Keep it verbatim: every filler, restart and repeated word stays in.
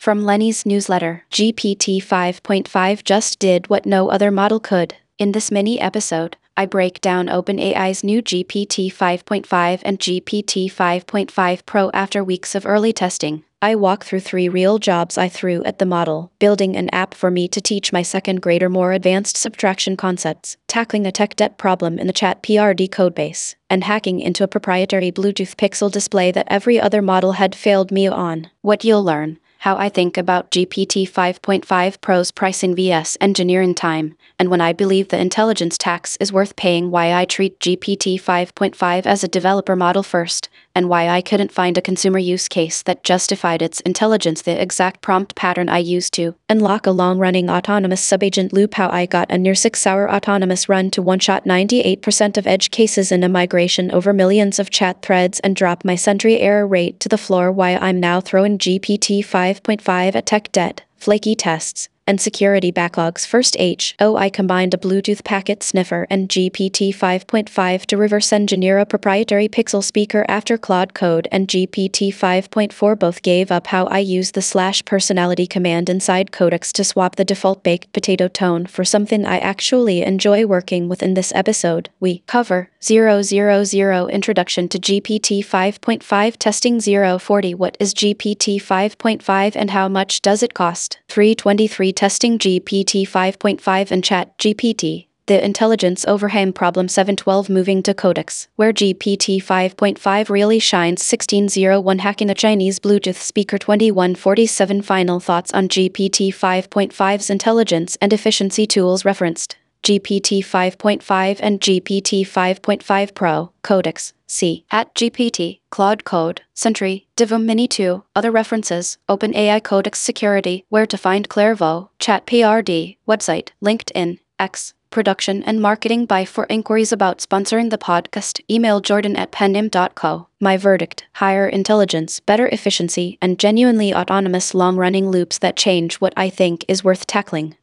From Lenny's newsletter, G P T five point five just did what no other model could. In this mini episode, I break down OpenAI's new G P T five point five and G P T five point five Pro after weeks of early testing. I walk through three real jobs I threw at the model: building an app for me to teach my second grader more advanced subtraction concepts, tackling a tech debt problem in the ChatPRD codebase, and hacking into a proprietary Bluetooth Pixel display that every other model had failed me on. What you'll learn: how I think about G P T five point five Pro's pricing versus engineering time, and when I believe the intelligence tax is worth paying, why I treat G P T five point five as a developer model first, and why I couldn't find a consumer use case that justified its intelligence, the exact prompt pattern I used to unlock a long-running autonomous subagent loop, how I got a near six-hour autonomous run to one-shot ninety-eight percent of edge cases in a migration over millions of chat threads and drop my Sentry error rate to the floor, why I'm now throwing G P T five point five at tech debt, flaky tests, and security backlogs. First, H O I combined a Bluetooth packet sniffer and G P T five point five to reverse engineer a proprietary Pixel speaker after Claude Code and G P T five point four both gave up, how I used the slash personality command inside Codex to swap the default baked potato tone for something I actually enjoy working with. In this episode, we cover zero zero zero Introduction to G P T five point five Testing, zero forty What is G P T five point five and how much does it cost, three twenty-three Testing G P T five point five and ChatGPT, the intelligence overhang problem, seven twelve Moving to Codex, where G P T five point five really shines, sixteen oh one Hacking a Chinese Bluetooth speaker, twenty-one forty-seven Final thoughts on G P T five point five's intelligence and efficiency tools referenced. G P T five point five and G P T five point five Pro, Codex, C at G P T, Claude Code, Sentry, Divum Mini two, other references, OpenAI Codex Security, where to find Clairvo, ChatPRD, website, LinkedIn, X, production and marketing by. For inquiries about sponsoring the podcast, email jordan at penim dot co. My verdict: higher intelligence, better efficiency, and genuinely autonomous long-running loops that change what I think is worth tackling.